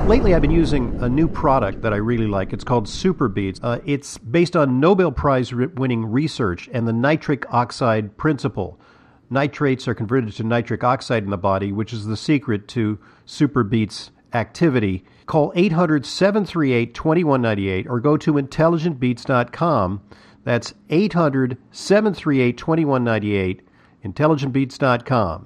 Lately, I've been using a new product that I really like. It's called SuperBeets. It's based on Nobel Prize-winning research and the nitric oxide principle. Nitrates are converted to nitric oxide in the body, which is the secret to SuperBeets activity. Call 800-738-2198 or go to intelligentbeats.com. That's 800-738-2198, intelligentbeats.com.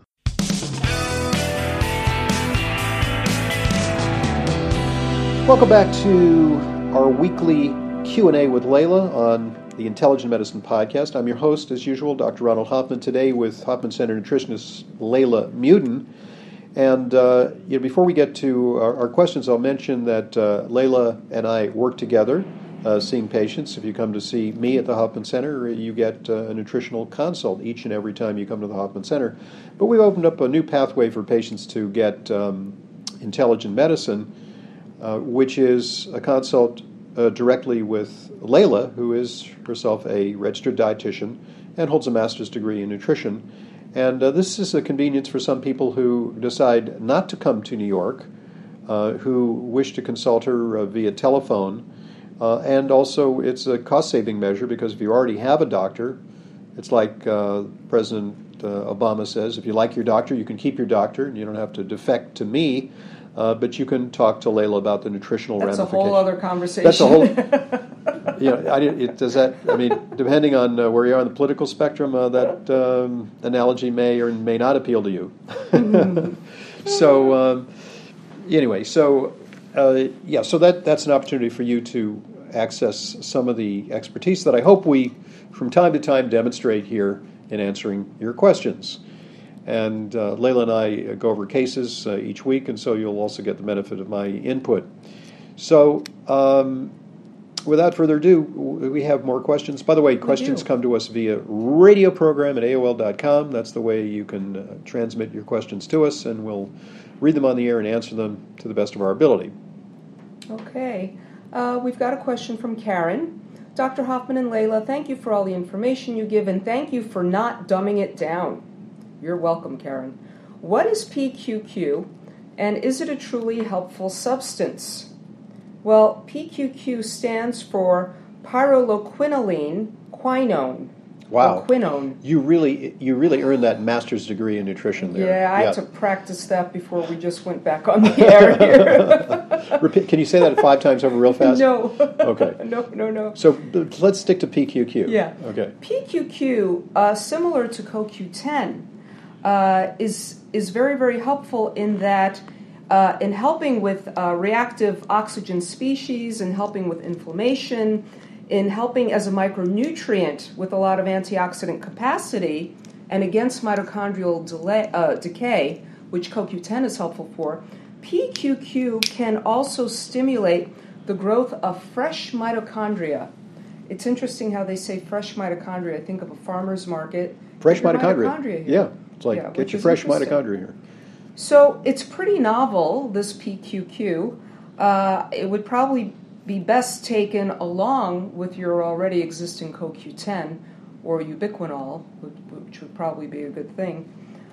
Welcome back to our weekly Q&A with Layla on the Intelligent Medicine Podcast. I'm your host, as usual, Dr. Ronald Hoffman, today with Hoffman Center nutritionist Layla Mutin. And before we get to our questions, I'll mention that Layla and I work together seeing patients. If you come to see me at the Hoffman Center, you get a nutritional consult each and every time you come to the Hoffman Center. But we've opened up a new pathway for patients to get intelligent medicine, which is a consult directly with Layla, who is herself a registered dietitian and holds a master's degree in nutrition. And this is a convenience for some people who decide not to come to New York, who wish to consult her via telephone. And also it's a cost-saving measure because if you already have a doctor, it's like President Obama says, if you like your doctor, you can keep your doctor, and you don't have to defect to me. But you can talk to Layla about the nutritional ramifications. That's a whole other conversation. That's a whole. Depending on where you are on the political spectrum, that analogy may or may not appeal to you. Mm-hmm. So that's an opportunity for you to access some of the expertise that I hope we, from time to time, demonstrate here in answering your questions. And Layla and I go over cases each week, and so you'll also get the benefit of my input. So without further ado, we have more questions. By the way, questions come to us via radio program at AOL.com. That's the way you can transmit your questions to us, and we'll read them on the air and answer them to the best of our ability. Okay. We've got a question from Karen. Dr. Hoffman and Layla, thank you for all the information you give, and thank you for not dumbing it down. You're welcome, Karen. What is PQQ, and is it a truly helpful substance? Well, PQQ stands for pyrroloquinoline quinone. Wow. Or quinone. You really earned that master's degree in nutrition there. Yeah, I had to practice that before we just went back on the air here. Repeat, can you say that 5 times over real fast? No. Okay. No. So let's stick to PQQ. Yeah. Okay. PQQ, similar to CoQ10, is very, very helpful in that in helping with reactive oxygen species, in helping with inflammation, in helping as a micronutrient with a lot of antioxidant capacity and against mitochondrial decay, which CoQ10 is helpful for. PQQ can also stimulate the growth of fresh mitochondria. It's interesting how they say fresh mitochondria. I think of a farmer's market. Fresh mitochondria. Yeah. It's like, get your fresh mitochondria here. So it's pretty novel, this PQQ. It would probably be best taken along with your already existing CoQ10 or ubiquinol, which would probably be a good thing.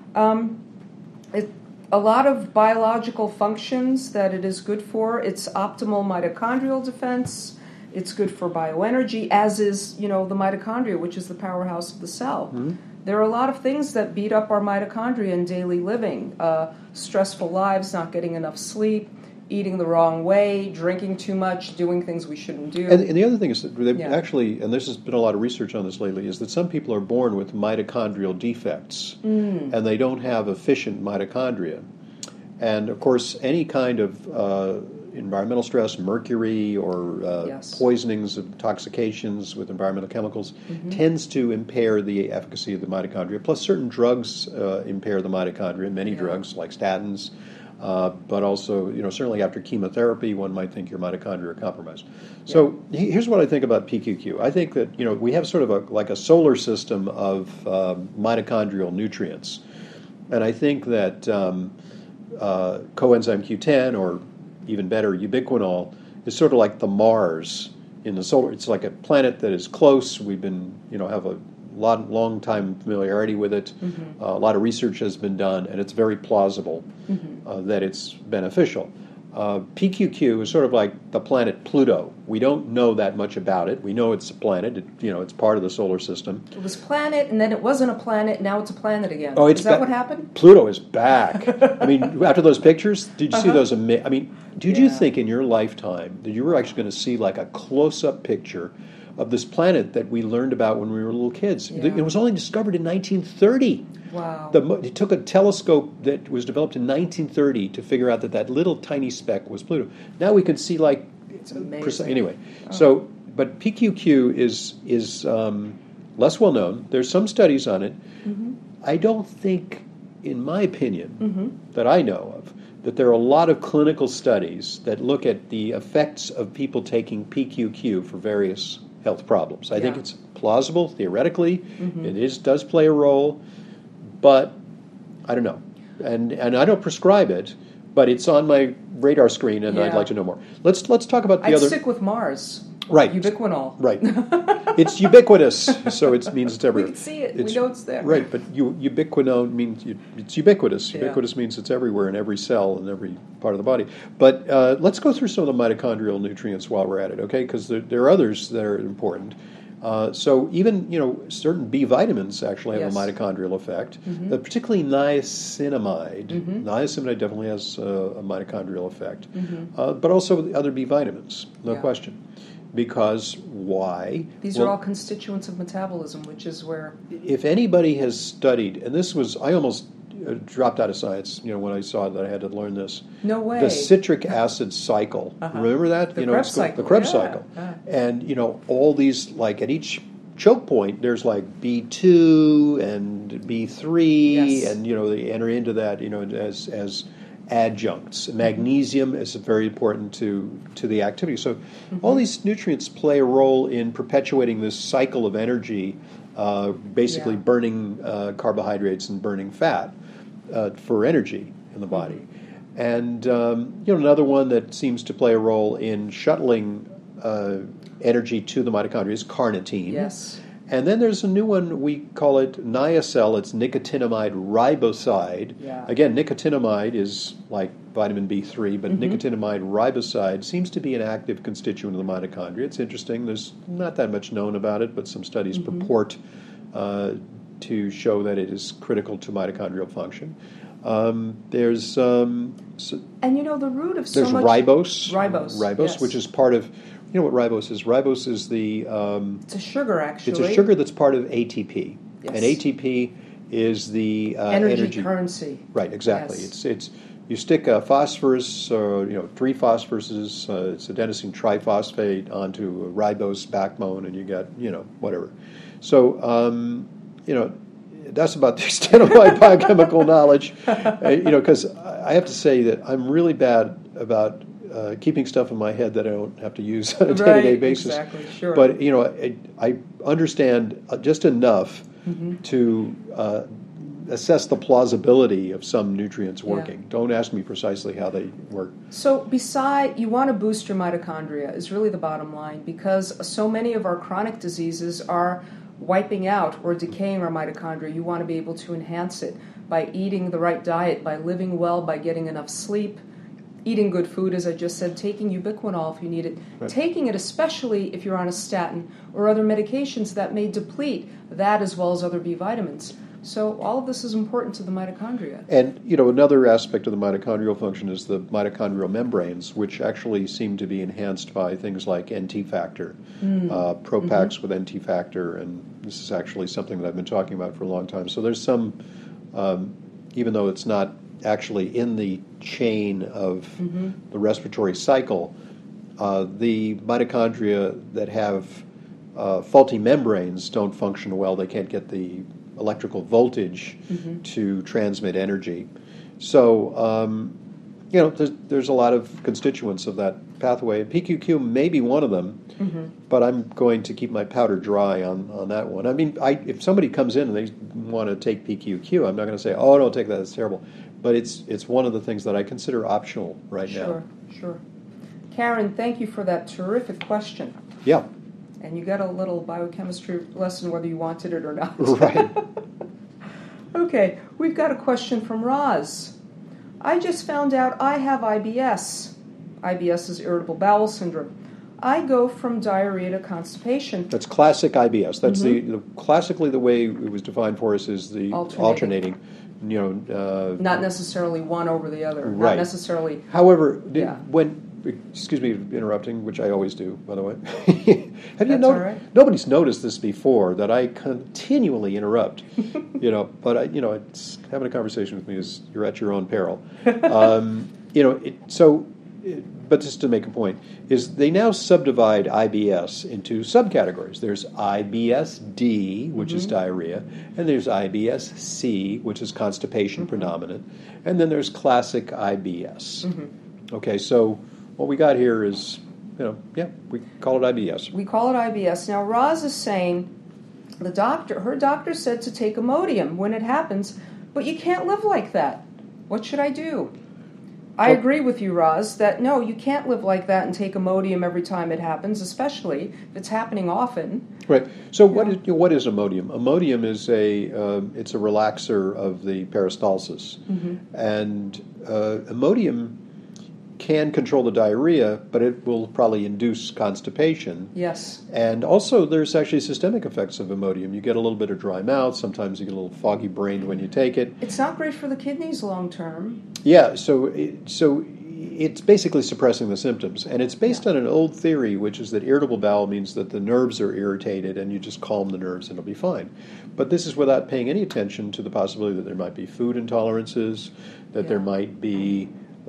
A lot of biological functions that it is good for. It's optimal mitochondrial defense. It's good for bioenergy, as is, the mitochondria, which is the powerhouse of the cell. Mm-hmm. There are a lot of things that beat up our mitochondria in daily living. Stressful lives, not getting enough sleep, eating the wrong way, drinking too much, doing things we shouldn't do. And the other thing is that actually, and there's been a lot of research on this lately, is that some people are born with mitochondrial defects, and they don't have efficient mitochondria. And, of course, any kind of environmental stress, mercury, or poisonings, intoxications with environmental chemicals, tends to impair the efficacy of the mitochondria. Plus, certain drugs impair the mitochondria, many drugs like statins, but also, certainly after chemotherapy, one might think your mitochondria are compromised. So here's what I think about PQQ. I think that, we have sort of like a solar system of mitochondrial nutrients. And I think that coenzyme Q10, or even better, ubiquinol, is sort of like the Mars in the solar. It's like a planet that is close. We've been, have a long time familiarity with it. A lot of research has been done, and it's very plausible that it's beneficial. PQQ is sort of like the planet Pluto. We don't know that much about it. We know it's a planet. It's part of the solar system. It was planet, and then it wasn't a planet. Now it's a planet again. Oh, is that what happened? Pluto is back. I mean, after those pictures, did you see those? Did you think in your lifetime that you were actually going to see like a close-up picture of this planet that we learned about when we were little kids? Yeah. It was only discovered in 1930. Wow. It took a telescope that was developed in 1930 to figure out that little tiny speck was Pluto. Now we can see like it's amazing. Anyway, but PQQ is less well known. There's some studies on it. Mm-hmm. I don't think, in my opinion, that I know of, that there are a lot of clinical studies that look at the effects of people taking PQQ for various health problems. I think it's plausible theoretically. Mm-hmm. It does play a role. But I don't know, and I don't prescribe it, but it's on my radar screen, and I'd like to know more. Let's talk about the other. I'd stick with Mars. Right. Ubiquinol. Right. It's ubiquitous, so it means it's everywhere. We can see it. We know it's there. Right, but ubiquinone means it's ubiquitous. Yeah. Ubiquitous means it's everywhere in every cell and every part of the body. But let's go through some of the mitochondrial nutrients while we're at it, okay? Because there are others that are important. So even certain B vitamins actually have a mitochondrial effect, particularly niacinamide. Niacinamide definitely has a mitochondrial effect, but also the other B vitamins, no question. Because why? These are all constituents of metabolism, which is where... If anybody has studied, and this was, I almost dropped out of science, when I saw that I had to learn this. No way. The citric acid cycle. Remember that? The Krebs cycle. The Krebs cycle. And, all these, like at each choke point, there's like B2 and B3, and, they enter into that, as adjuncts. Magnesium is very important to the activity. So all these nutrients play a role in perpetuating this cycle of energy, basically burning carbohydrates and burning fat for energy in the body. And another one that seems to play a role in shuttling energy to the mitochondria is carnitine. Yes. And then there's a new one, we call it Niacel. It's nicotinamide riboside. Yeah. Again, nicotinamide is like vitamin B3, but nicotinamide riboside seems to be an active constituent of the mitochondria. It's interesting. There's not that much known about it, but some studies purport to show that it is critical to mitochondrial function. There's and the root of so there's much... Ribose, yes. which is part of... You know what ribose is? Ribose is the... it's a sugar, actually. It's a sugar that's part of ATP. Yes. And ATP is the energy currency. Right, exactly. Yes. It's you stick a phosphorus, or 3 phosphoruses, it's adenosine triphosphate onto a ribose backbone, and you get whatever. So that's about the extent of my biochemical knowledge. Because I have to say that I'm really bad about keeping stuff in my head that I don't have to use on a day-to-day basis. Exactly, sure. But I understand just enough to assess the plausibility of some nutrients working. Don't ask me precisely how they work. So you want to boost your mitochondria is really the bottom line, because so many of our chronic diseases are wiping out or decaying our mitochondria. You want to be able to enhance it by eating the right diet, by living well, by getting enough sleep, eating good food, as I just said, taking ubiquinol if you need it, taking it especially if you're on a statin or other medications that may deplete that as well as other B vitamins. So all of this is important to the mitochondria. And, another aspect of the mitochondrial function is the mitochondrial membranes, which actually seem to be enhanced by things like NT factor, Propax with NT factor, and this is actually something that I've been talking about for a long time. So there's some, even though it's not actually in the chain of the respiratory cycle, the mitochondria that have faulty membranes don't function well. They can't get the electrical voltage to transmit energy. So, there's a lot of constituents of that pathway. PQQ may be one of them, but I'm going to keep my powder dry on that one. I mean, if somebody comes in and they want to take PQQ, I'm not going to say, oh, don't take that, it's terrible. But it's one of the things that I consider optional right now. Sure. Karen, thank you for that terrific question. Yeah. And you got a little biochemistry lesson whether you wanted it or not. Right. Okay, we've got a question from Roz. I just found out I have IBS. IBS is irritable bowel syndrome. I go from diarrhea to constipation. That's classic IBS. That's classically the way it was defined for us is the alternating. Not necessarily one over the other. Right. Not necessarily. However, excuse me for interrupting, which I always do, by the way. Have you noticed? Right. Nobody's noticed this before, that I continually interrupt. But it's having a conversation with me is you're at your own peril. But just to make a point, is they now subdivide IBS into subcategories. There's IBS-D, which is diarrhea, and there's IBS-C, which is constipation predominant, and then there's classic IBS. Okay, so what we got here is, we call it IBS. We call it IBS. Now, Roz is saying her doctor said to take Imodium when it happens, but you can't live like that. What should I do? I agree with you, Roz, that no, you can't live like that and take Imodium every time it happens, especially if it's happening often. Right. So what is Imodium? Imodium is it's a relaxer of the peristalsis, and Imodium can control the diarrhea, but it will probably induce constipation. Yes. And also there's actually systemic effects of Imodium. You get a little bit of dry mouth. Sometimes you get a little foggy brain when you take it. It's not great for the kidneys long term. Yeah, so it's basically suppressing the symptoms. And it's based on an old theory, which is that irritable bowel means that the nerves are irritated and you just calm the nerves and it'll be fine. But this is without paying any attention to the possibility that there might be food intolerances, that there might be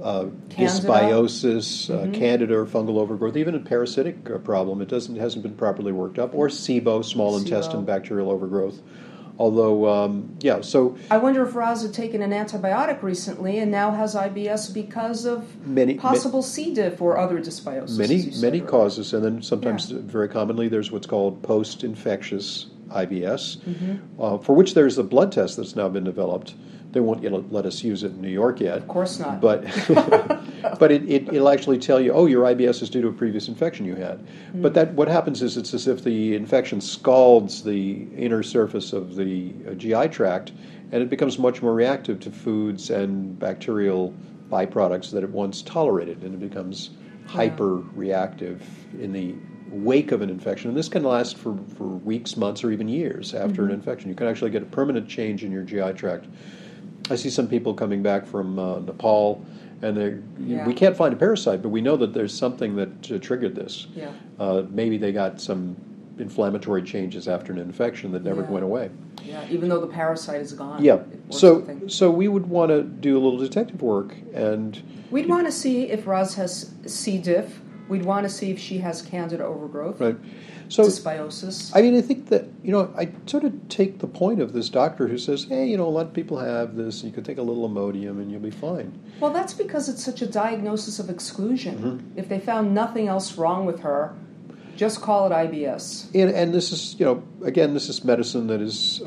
dysbiosis, candida or fungal overgrowth, even a parasitic problem. It hasn't been properly worked up, or SIBO, small intestine bacterial overgrowth. Although, so I wonder if Roz had taken an antibiotic recently and now has IBS because of possible C. diff or other dysbiosis. Many causes, and then sometimes, very commonly, there's what's called post-infectious IBS, for which there's a blood test that's now been developed. They won't let us use it in New York yet. Of course not. But but it'll actually tell you, your IBS is due to a previous infection you had. But what happens is it's as if the infection scalds the inner surface of the GI tract, and it becomes much more reactive to foods and bacterial byproducts that it once tolerated, and it becomes hyper-reactive in the wake of an infection. And this can last for weeks, months, or even years after an infection. You can actually get a permanent change in your GI tract. I see some people coming back from Nepal, and we can't find a parasite, but we know that there's something that triggered this. Yeah. Maybe they got some inflammatory changes after an infection that never went away. Yeah, even though the parasite is gone. Yeah. So we would want to do a little detective work, and we'd want to see if Roz has C. diff. We'd want to see if she has candida overgrowth. Right. So, dysbiosis. I mean, I think that, I sort of take the point of this doctor who says, hey, a lot of people have this, you could take a little Imodium and you'll be fine. Well, that's because it's such a diagnosis of exclusion. If they found nothing else wrong with her, just call it IBS. And this is, again, this is medicine that is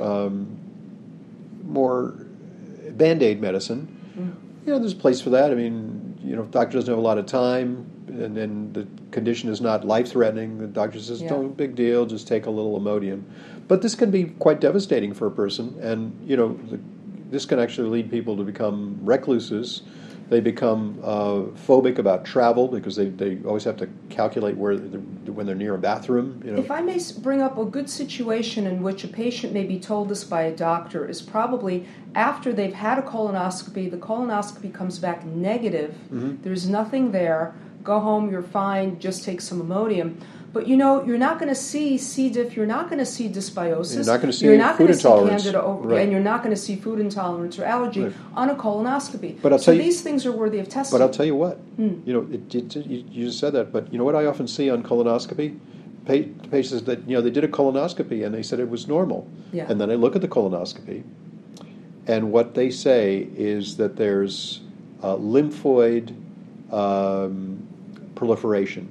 more Band-Aid medicine. There's a place for that. I mean, if the doctor doesn't have a lot of time, and then the condition is not life-threatening, the doctor says, no big deal, just take a little Imodium. But this can be quite devastating for a person, and, this can actually lead people to become recluses. They become phobic about travel because they always have to calculate when they're near a bathroom. If I may bring up a good situation in which a patient may be told this by a doctor is probably after they've had a colonoscopy, the colonoscopy comes back negative, there's nothing there, go home, you're fine, just take some Imodium. But you're not going to see C. diff, you're not going to see dysbiosis, you're not going to see food intolerance, candida and you're not going to see food intolerance or allergy on a colonoscopy. But these things are worthy of testing. But I'll tell you what, you just said that, but you know what I often see on colonoscopy? Patients that, they did a colonoscopy and they said it was normal. Yeah. And then I look at the colonoscopy, and what they say is that there's lymphoid proliferation.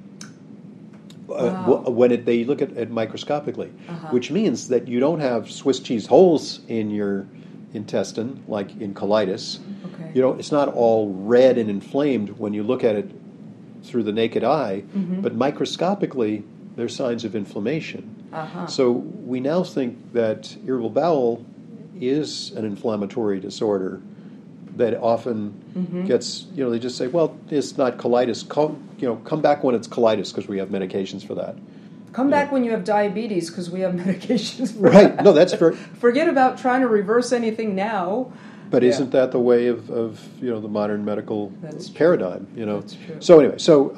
When they look at microscopically, which means that you don't have Swiss cheese holes in your intestine like in colitis. Okay. It's not all red and inflamed when you look at it through the naked eye, but microscopically there's signs of inflammation. So we now think that irritable bowel is an inflammatory disorder that often gets, they just say, well, it's not colitis. Come back when it's colitis because we have medications for that. Come back when you have diabetes because we have medications for right. that. No, that's very... Forget about trying to reverse anything now. But isn't that the way of the modern medical paradigm? That's true. So anyway,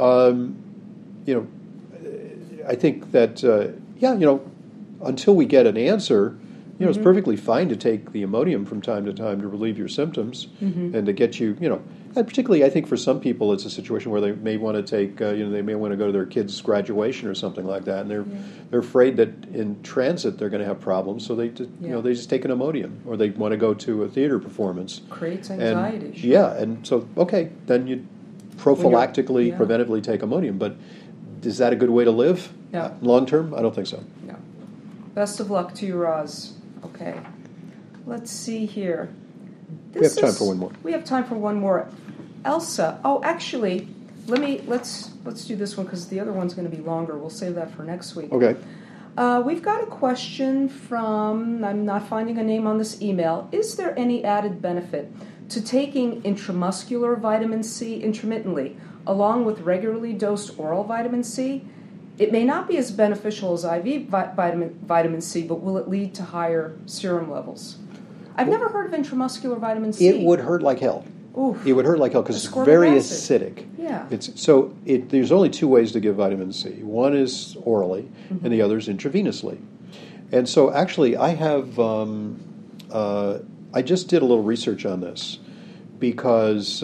I think that until we get an answer, it's perfectly fine to take the Imodium from time to time to relieve your symptoms and to get you, and particularly I think for some people it's a situation where they may want to take, they may want to go to their kid's graduation or something like that, and they're afraid that in transit they're going to have problems, so they they just take an Imodium, or they want to go to a theater performance. Creates anxiety. And, yeah, and so then you prophylactically, preventively take Imodium, but is that a good way to live? No. Long term? I don't think so. No. Best of luck to you, Roz. Okay. Let's see here. We have time for one more. We have time for one more. Elsa. Oh, actually, let's do this one because the other one's going to be longer. We'll save that for next week. Okay. We've got a question from, I'm not finding a name on this email. Is there any added benefit to taking intramuscular vitamin C intermittently along with regularly dosed oral vitamin C? It may not be as beneficial as IV vitamin C, but will it lead to higher serum levels? I've never heard of intramuscular vitamin C. It would hurt like hell. Oof. It would hurt like hell because it's very acidic. Yeah. There's only two ways to give vitamin C. One is orally, and the other is intravenously. And so actually I have, I just did a little research on this because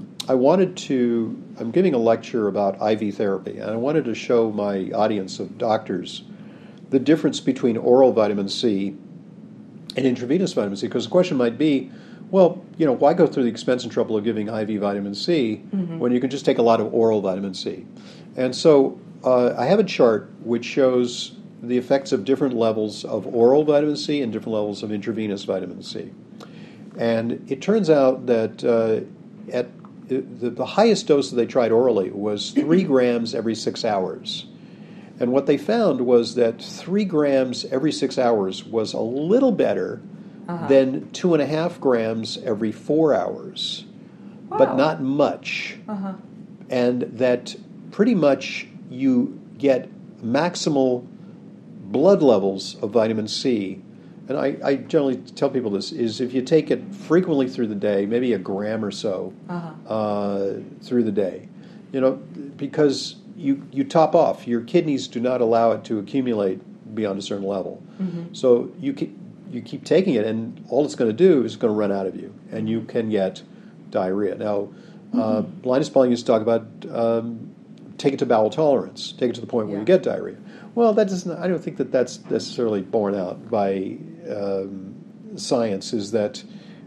I'm giving a lecture about IV therapy, and I wanted to show my audience of doctors the difference between oral vitamin C and intravenous vitamin C, because the question might be, well, why go through the expense and trouble of giving IV vitamin C when you can just take a lot of oral vitamin C? And so I have a chart which shows the effects of different levels of oral vitamin C and different levels of intravenous vitamin C. And it turns out that at the highest dose that they tried orally was 3 grams every 6 hours. And what they found was that 3 grams every 6 hours was a little better than 2.5 grams every 4 hours, but not much. And that pretty much you get maximal blood levels of vitamin C. And I generally tell people this, is if you take it frequently through the day, maybe a gram or so through the day, because you top off. Your kidneys do not allow it to accumulate beyond a certain level. So you keep taking it, and all it's going to do is going to run out of you, and you can get diarrhea. Now, Linus Pauling used to talk about take it to bowel tolerance, take it to the point where you get diarrhea. Well, that doesn't. I don't think that that's necessarily borne out by science. Is that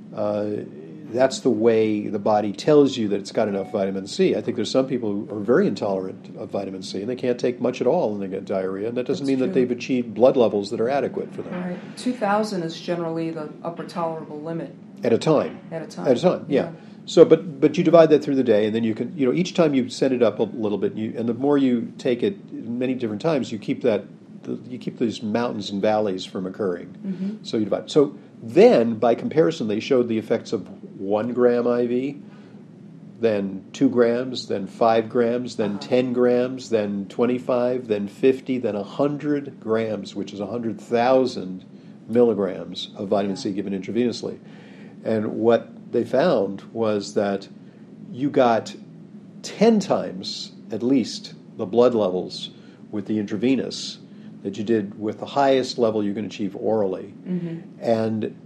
that's the way the body tells you that it's got enough vitamin C. I think there's some people who are very intolerant of vitamin C, and they can't take much at all, and they get diarrhea. And that doesn't mean that they've achieved blood levels that are adequate for them. Right. 2,000 is generally the upper tolerable limit. At a time. Yeah. So, but you divide that through the day, and then you can, each time you send it up a little bit, and the more you take it many different times, you keep these mountains and valleys from occurring. So you divide. So then, by comparison, they showed the effects of 1 gram IV, then 2 grams, then 5 grams, then 10 grams, then 25, then 50, then 100 grams, which is 100,000 milligrams of vitamin C given intravenously. And what they found was that you got 10 times at least the blood levels with the intravenous that you did with the highest level you can achieve orally. And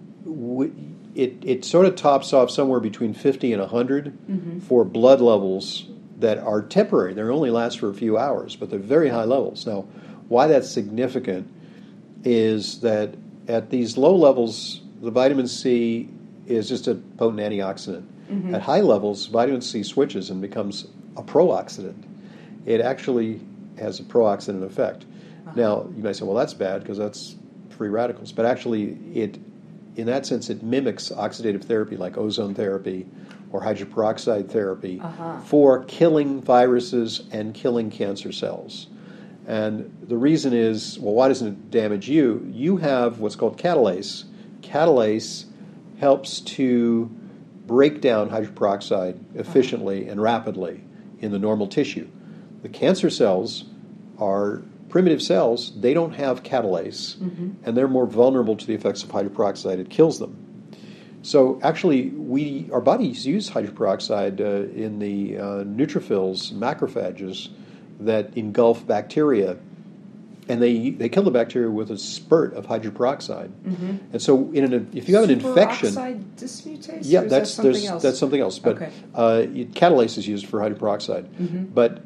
it sort of tops off somewhere between 50 and 100 for blood levels that are temporary. They only last for a few hours, but they're very high levels. Now, why that's significant is that at these low levels, the vitamin C is just a potent antioxidant. At high levels, vitamin C switches and becomes a pro-oxidant. It actually has a pro-oxidant effect. Now, you might say, well, that's bad because that's free radicals. But actually, in that sense, it mimics oxidative therapy like ozone therapy or hydroperoxide therapy for killing viruses and killing cancer cells. And the reason is, well, why doesn't it damage you? You have what's called catalase. Catalase helps to break down hydrogen peroxide efficiently and rapidly in the normal tissue. The cancer cells are primitive cells. They don't have catalase, and they're more vulnerable to the effects of hydrogen peroxide. It kills them. So actually, our bodies use hydrogen peroxide in the neutrophils, macrophages that engulf bacteria, and they kill the bacteria with a spurt of hydrogen peroxide. And so, if you have an infection, superoxide dismutase. yeah, that's something else. That's something else. But Okay. Catalase is used for hydrogen peroxide. But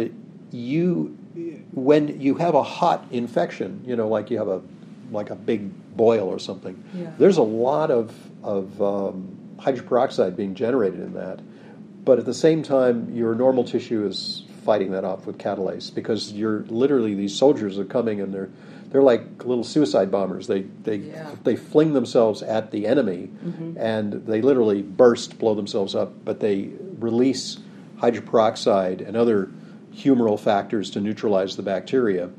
when you have a hot infection, like you have a big boil or something, there's a lot of hydrogen peroxide being generated in that. But at the same time, your normal tissue is fighting that off with catalase, because these soldiers are coming, and they're like little suicide bombers. They fling themselves at the enemy, and they literally blow themselves up, but they release hydrogen peroxide and other humoral factors to neutralize the bacteria.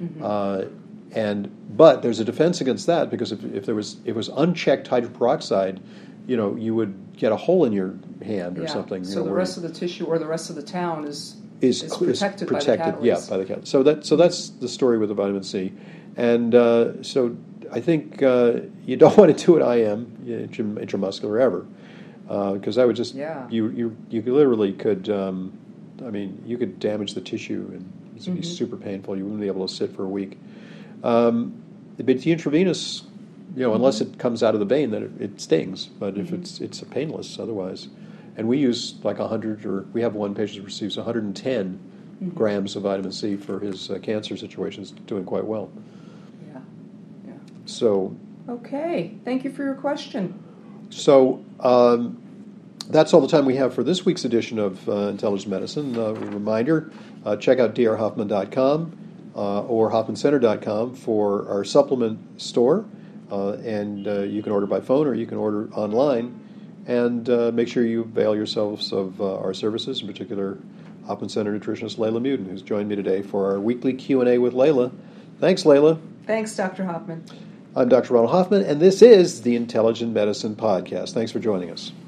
But there's a defense against that, because if it was unchecked hydrogen peroxide, you would get a hole in your hand or something. So the rest of the tissue or the rest of the town is protected by the catalase. Yeah, by the catalase. So that's the story with the vitamin C, and so I think you don't want to do an IM intramuscular ever, because that would just you literally could you could damage the tissue, and it would be super painful. You wouldn't be able to sit for a week. But the intravenous, unless it comes out of the vein, then it stings. But if it's painless otherwise. And we use like 100, or we have one patient who receives 110 grams of vitamin C for his cancer situations, doing quite well. Yeah. So. Okay. Thank you for your question. So that's all the time we have for this week's edition of Intelligent Medicine. A reminder, check out drhoffman.com or hoffmancenter.com for our supplement store. And you can order by phone or you can order online. And make sure you avail yourselves of our services, in particular Hoffman Center nutritionist Layla Muden, who's joined me today for our weekly Q&A with Layla. Thanks, Layla. Thanks, Dr. Hoffman. I'm Dr. Ronald Hoffman, and this is the Intelligent Medicine Podcast. Thanks for joining us.